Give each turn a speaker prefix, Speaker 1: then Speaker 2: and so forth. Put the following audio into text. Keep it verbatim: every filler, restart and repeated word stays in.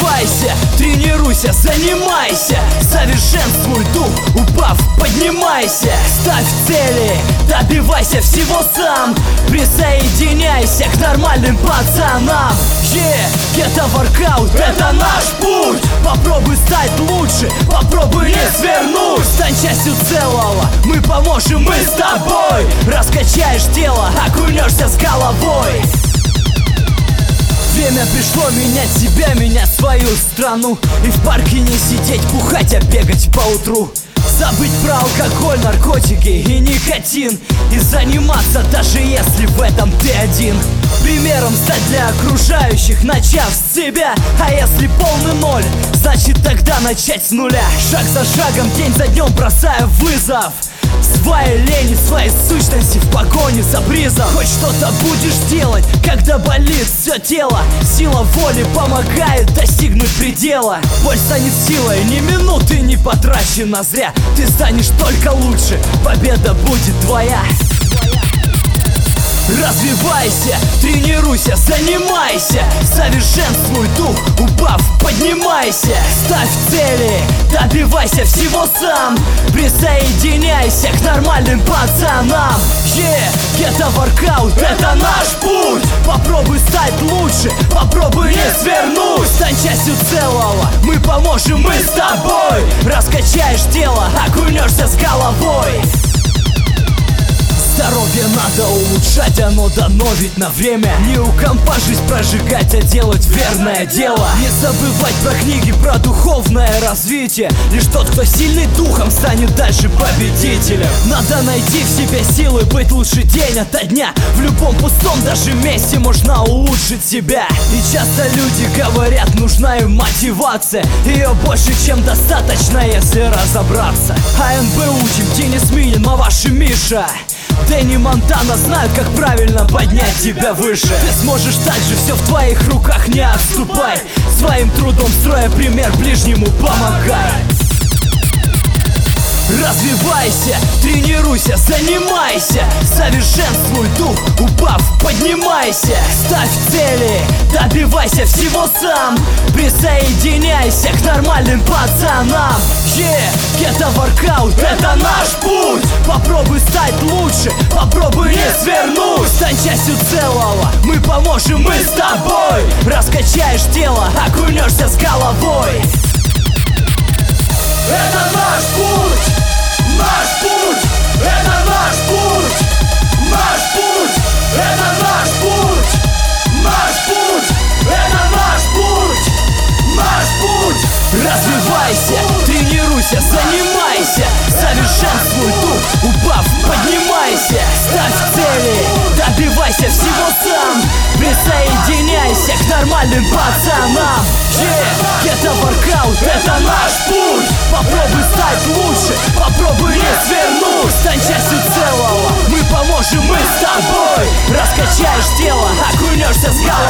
Speaker 1: Развивайся, тренируйся, занимайся, совершенствуй дух, упав, поднимайся. Ставь цели, добивайся всего сам, присоединяйся к нормальным пацанам. Yeah, это воркаут, это наш путь. Попробуй стать лучше, попробуй не свернуть. Стань частью целого, мы поможем, мы с тобой. Раскачаешь тело, окунешься с головой. Время пришло менять себя, менять свою страну. И в парке не сидеть, бухать, а бегать по утру. Забыть про алкоголь, наркотики и никотин. И заниматься, даже если в этом ты один. Примером стать для окружающих, начав с себя. А если полный ноль, значит тогда начать с нуля. Шаг за шагом, день за днем бросая вызов своей лени, своей сущности в погоне за призом. Хоть что-то будешь делать, когда болит все тело. Сила воли помогает достигнуть предела. Боль станет силой, ни минуты не потрачена зря. Ты станешь только лучше, победа будет твоя. Развивайся, тренируйся, занимайся, совершенствуй дух, упав, поднимайся. Ставь цели, добивайся всего сам, присоединяйся к нормальным пацанам. Yeah, это воркаут, это наш путь. Попробуй стать лучше, попробуй не свернуть. Стань частью целого, мы поможем, мы с тобой. Раскачаешь тело, окунешься с головой. Здоровье надо улучшать, оно дано ведь на время. Не у компа жизнь прожигать, а делать верное дело. Не забывать про книги, про духовное развитие. Лишь тот, кто сильный духом, станет дальше победителем. Надо найти в себе силы, быть лучше день ото дня. В любом пустом даже месте можно улучшить себя. И часто люди говорят, нужна им мотивация. Ее больше, чем достаточно, если разобраться. А эн бэ учим, Денис Минин, Маваши Миша, Дэнни Монтана знают, как правильно поднять тебя выше. Ты сможешь так же, все в твоих руках, не отступай. Своим трудом строя пример, ближнему помогай. Развивайся, тренируйся, занимайся, совершенствуй дух, упав, поднимайся. Ставь цели, добивайся всего сам, присоединяйся к нормальным пацанам. Yeah, это воркаут, это наш путь. Попробуй стать лучше, попробуй не свернуть. Стань частью целого, мы поможем, мы с тобой. Раскачаешь тело, окунешься с головой. Это наш путь, наш путь, это наш путь, наш путь, это наш путь, наш путь, это наш путь, наш путь. Развивайся, тренируйся, занимайся, совершенствуй дух, упав, поднимайся. Ставь цели, добивайся всего сам, присоединяйся к нормальным пацанам. Yeah, это воркаут, это наш путь. Попробуй стать лучше, попробуй не свернуть. Стань частью целого, мы поможем, мы с тобой. Раскачаешь тело, окунешься с головой.